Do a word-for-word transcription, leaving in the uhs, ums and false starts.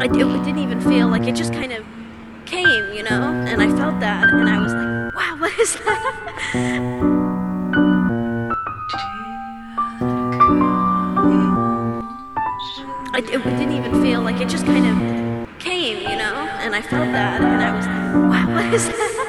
I, it didn't even feel like it just kind of came, you know, and I felt that, and I was like, wow, what is that? I, it didn't even feel like it just kind of came, you know, and I felt that, and I was like, wow, what is that?